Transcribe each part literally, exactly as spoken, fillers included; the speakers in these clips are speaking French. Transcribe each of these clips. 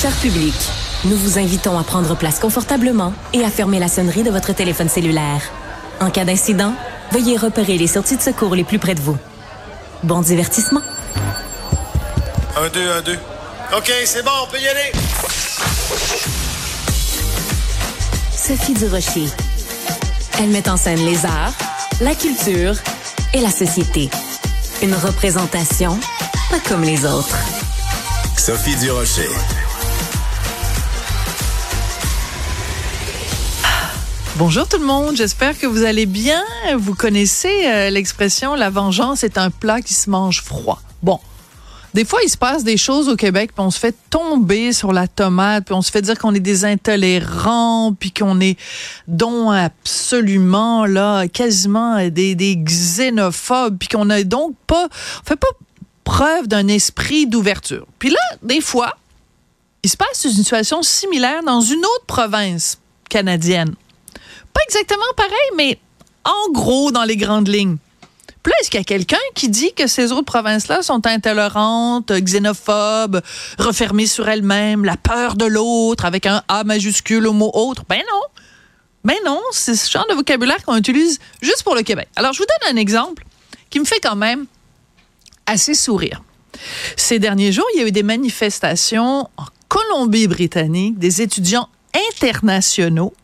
Cher public, nous vous invitons à prendre place confortablement et à fermer la sonnerie de votre téléphone cellulaire. En cas d'incident, veuillez repérer les sorties de secours les plus près de vous. Bon divertissement. Un, deux, un, deux. OK, c'est bon, on peut y aller. Sophie Durocher. Elle met en scène les arts, la culture et la société. Une représentation pas comme les autres. Sophie Durocher. Bonjour tout le monde, j'espère que vous allez bien. Vous connaissez euh, l'expression « la vengeance est un plat qui se mange froid ». Bon, des fois il se passe des choses au Québec puis on se fait tomber sur la tomate puis on se fait dire qu'on est des intolérants puis qu'on est donc absolument là quasiment des, des xénophobes puis qu'on a donc pas on fait pas preuve d'un esprit d'ouverture. Puis là, des fois, il se passe une situation similaire dans une autre province canadienne. Pas exactement pareil, mais en gros, dans les grandes lignes. Puis là, est-ce qu'il y a quelqu'un qui dit que ces autres provinces-là sont intolérantes, xénophobes, refermées sur elles-mêmes, la peur de l'autre, avec un A majuscule au mot « autre »? Ben non. Ben non, c'est ce genre de vocabulaire qu'on utilise juste pour le Québec. Alors, je vous donne un exemple qui me fait quand même assez sourire. Ces derniers jours, il y a eu des manifestations en Colombie-Britannique, des étudiants internationaux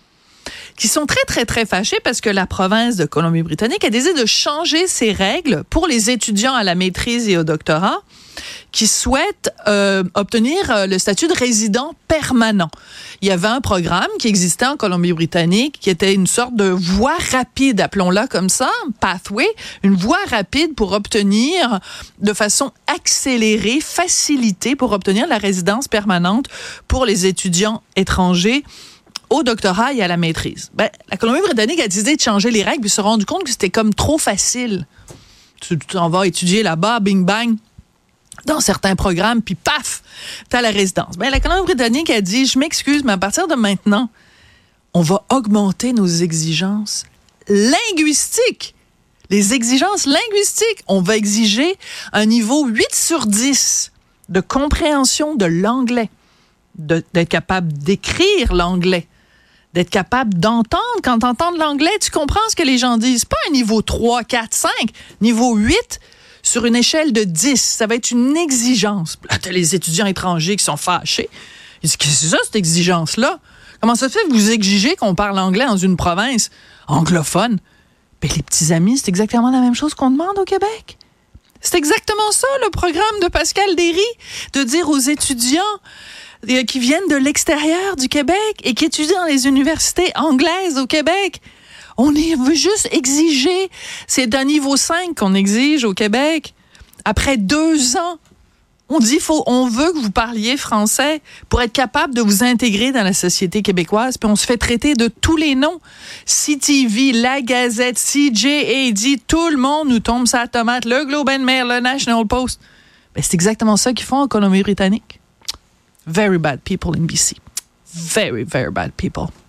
qui sont très, très, très fâchés parce que la province de Colombie-Britannique a décidé de changer ses règles pour les étudiants à la maîtrise et au doctorat qui souhaitent euh, obtenir euh, le statut de résident permanent. Il y avait un programme qui existait en Colombie-Britannique qui était une sorte de voie rapide, appelons-la comme ça, pathway, une voie rapide pour obtenir de façon accélérée, facilitée, pour obtenir la résidence permanente pour les étudiants étrangers au doctorat et à la maîtrise. Ben, la Colombie-Britannique a décidé de changer les règles et se rendu compte que c'était comme trop facile. Tu t'en vas étudier là-bas, bing bang, dans certains programmes, puis paf, t'as la résidence. Ben, la Colombie-Britannique a dit, je m'excuse, mais à partir de maintenant, on va augmenter nos exigences linguistiques. Les exigences linguistiques. On va exiger un niveau huit sur dix de compréhension de l'anglais, de, d'être capable d'écrire l'anglais, d'être capable d'entendre. Quand tu entends l'anglais, tu comprends ce que les gens disent. Pas un niveau trois, quatre, cinq, niveau huit sur une échelle de dix. Ça va être une exigence. Là, tu as les étudiants étrangers qui sont fâchés. Ils disent, qu'est-ce que c'est ça, cette exigence-là? Comment ça se fait que vous exigez qu'on parle anglais dans une province anglophone? Ben, les petits amis, c'est exactement la même chose qu'on demande au Québec. C'est exactement ça, le programme de Pascal Derry, de dire aux étudiants qui viennent de l'extérieur du Québec et qui étudient dans les universités anglaises au Québec. On est, veut juste exiger. C'est d'un niveau cinq qu'on exige au Québec. Après deux ans, on dit faut, on veut que vous parliez français pour être capable de vous intégrer dans la société québécoise. Puis on se fait traiter de tous les noms. C T V, La Gazette, C J A D, tout le monde nous tombe sa tomate. Le Globe and Mail, le National Post. Ben, c'est exactement ça qu'ils font en Colombie-Britannique. Very bad people in B C. Very, very bad people.